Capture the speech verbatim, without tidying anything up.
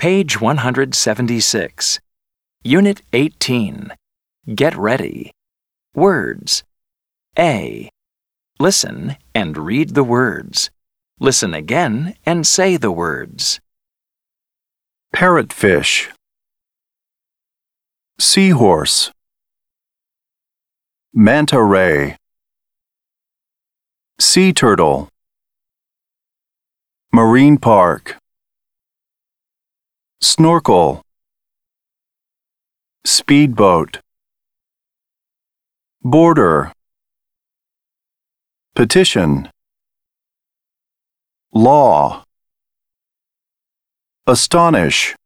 Page one hundred seventy-six. Unit eighteen. Get ready. Words. A. Listen and read the words. Listen again and say the words. Parrotfish, seahorse, manta ray, sea turtle, marine park, snorkel, speedboat, border, petition, law, astonish,